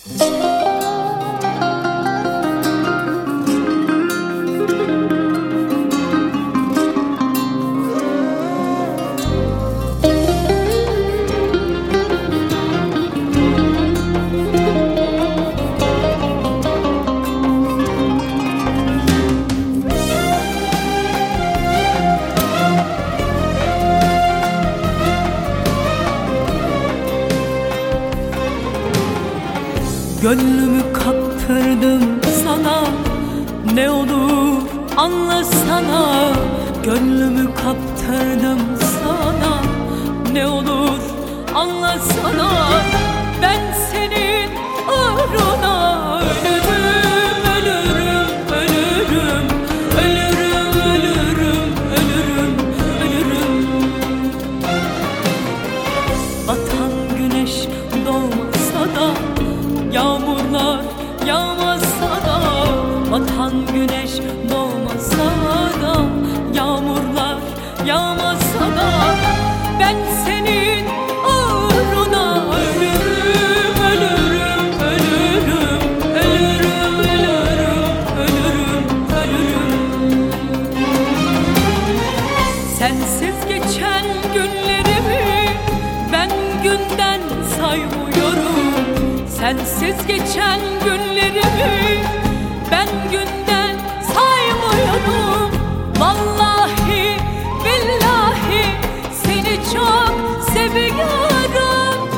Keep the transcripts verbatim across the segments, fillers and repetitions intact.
Gönlümü kaptırdım sana, ne olur anlasana. Gönlümü kaptırdım sana, ne olur anlasana. Ben senin uğruna ölürüm, ölürüm, ölürüm, ölürüm, ölürüm, ölürüm, ölürüm. Batan güneş doğmasa da, yağmurlar yağmasa da, batan güneş doğmasa da, yağmurlar yağmasa da, ben senin uğruna ölürüm, ölürüm, ölürüm, ölürüm, ölürüm, ölürüm, ölürüm. Sensiz geçen günlerimi ben günden saymıyorum. Sensiz geçen günlerimi ben günden saymıyorum. Vallahi billahi seni çok seviyorum.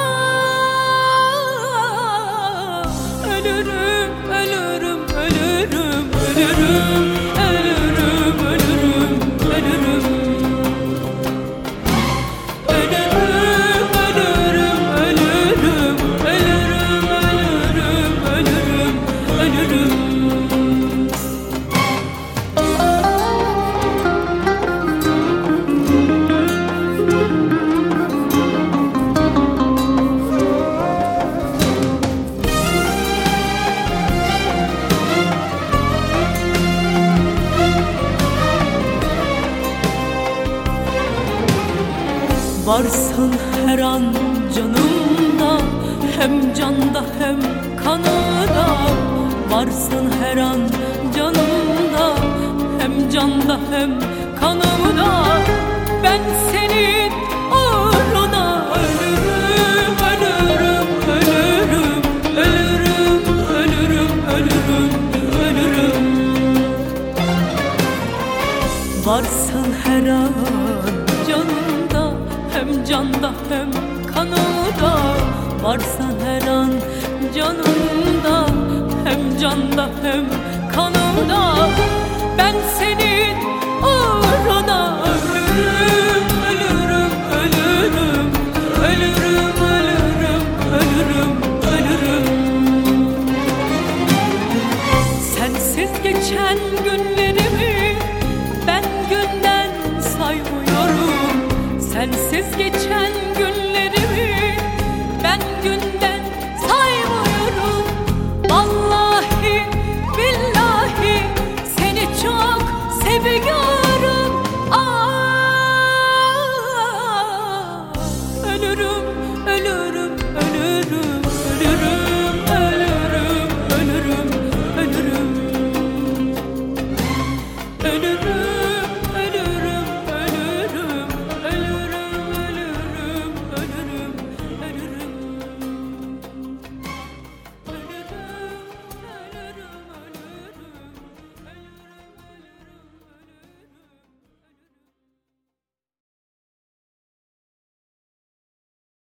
Aa, ölürüm, ölürüm, ölürüm, ölürüm, ölürüm, ölürüm, ölürüm. Varsın her an canımda, hem canda hem kanada. Varsın her an canımda, hem canda hem kanada. Ben senin uğruna ölürüm, ölürüm, ölürüm, ölürüm, ölürüm, ölürüm, ölürüm. Varsın her an canımda, hem canda hem kanada. Varsan her an canımda, hem canda hem kanada. Ben senin uğruna